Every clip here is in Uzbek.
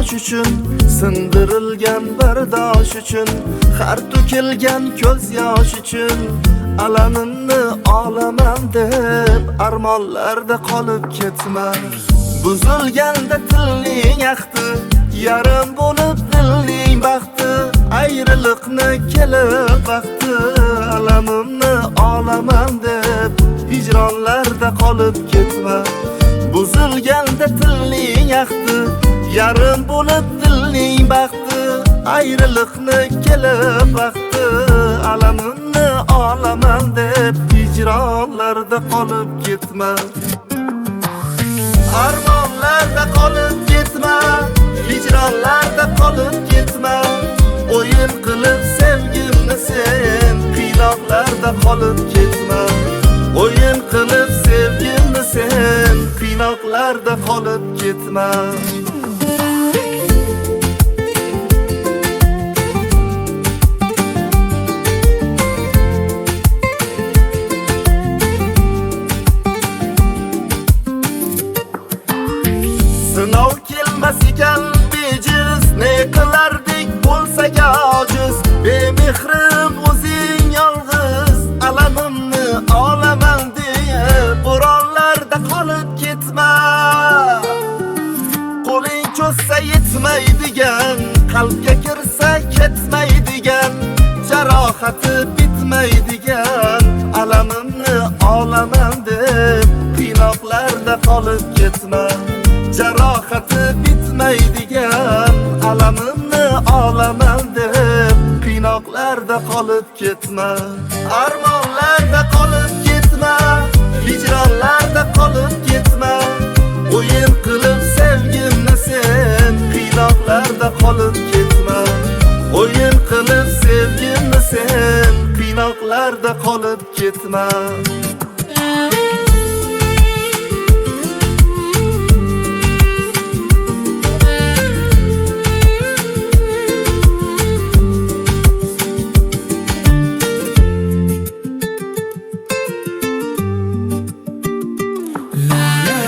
yosh uchun, sindirilgan bardosh uchun, har to'kilgan ko'z yosh uchun alamimni olaman deb armonlarda qolib ketma. Buzilganda tilning ahdi, yarim bo'lib dilning baxti, ayriliqni kelib vaqti, alamimni olaman deb hijronlarda qolib ketma. Buzilganda tilning ahdi, yarim bo'lib dilning baxti, ayriliqni kelib vaqti, alamimni olaman deb hijronlarda qolib ketma. Armonlarda qolib ketma, hijronlarda qolib ketma. O'yin qilib sevgimni sen, qiynoqlarda qolib ketma. O'yin qilib sevgimni sen, qiynoqlarda qolib ketma. Sinov kelmas ekan bejiz, ne qilardik bo'lsak ojiz. Bemehrim o'zing yolg'iz, alamimni olaman deya bo'ronlarda qolib ketma. Qo'ling cho'zsa yetmaydigan, qalbga kirsa ketmaydigan, jarohati bitmaydigan alamimni olaman deb qiynoqlarda qolib ketma. Jarohati bitmaydigan alamimni olaman deb qiynoqlarda qolib ketma. Armonlarda qolib ketma, hijronlarda qolib ketma. O'yin qilib sevgimni sen, qiynoqlarda qolib ketma. O'yin qilib sevgimni sen, qiynoqlarda qolib ketma.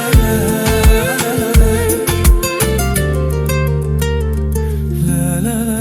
La la la